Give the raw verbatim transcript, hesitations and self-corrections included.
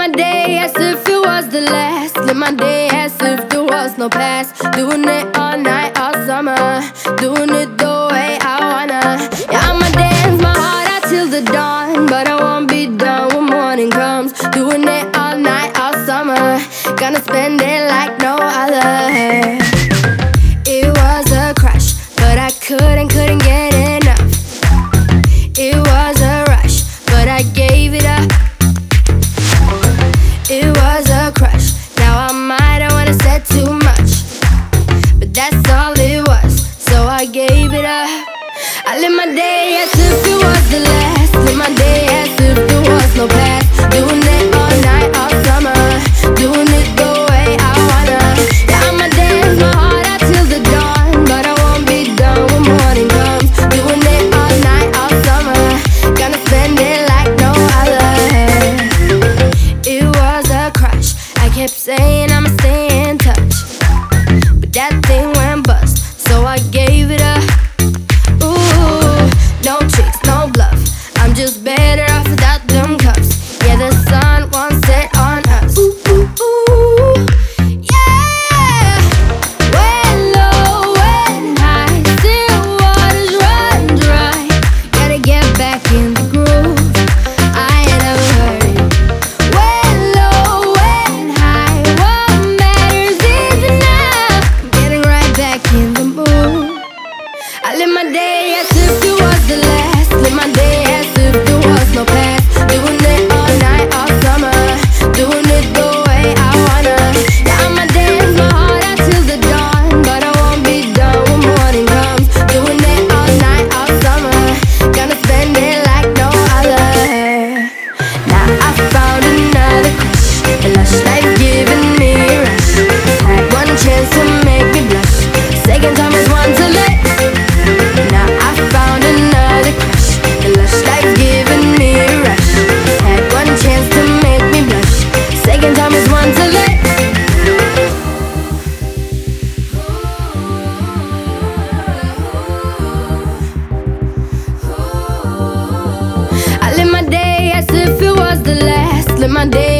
my day as if it was the last. Live my day as if there was no past. Doing it all night, all summer. Doing it the way I wanna. Yeah, I'ma dance my heart out till the dawn, but I won't be done when morning comes. Doing it all night, all summer. Gonna spend it like no other. It was a crush, but I couldn't, couldn't get enough. It was a rush, but I gave it up. It was a crush, now I might have wanna said too much, but that's all it was, so I gave it up. I live my day as if it was the last. Live my day as if there was no past. Doing it all night, all summer. Doing it the way I wanna. Yeah, I'ma dance my heart out till the dawn, but I won't be done when morning comes. Doing it all night, all summer. Gonna spend it like no other. It was a crush, I kept saying I'ma stay in touch, but that thing went bust, so I gave it up. Ooh, no tricks, no bluff, I'm just better off without them cups. Yeah, the sun won't set on us. Ooh, ooh, ooh, yeah. When low, when high, still waters run dry. Gotta get back in the groove, I ain't never heard it. When low, when high, what matters is enough. Getting right back in the mood. I live my day as if it was the last. Live my day as if there was no past. Doing it all night, all summer. Doing it the way I wanna. Yeah, I'ma dance my heart out till the dawn, but I won't be done when morning comes. Doing it all night, all summer. Gonna spend it like no other. Now I found another crush, a lush life giving me a rush. Had one chance to make me blush, second time is one to let. Now I found another crush, a lush life giving me a rush. Had one chance to make me blush, second time is one to let. I live my day as if it was the last. Live my day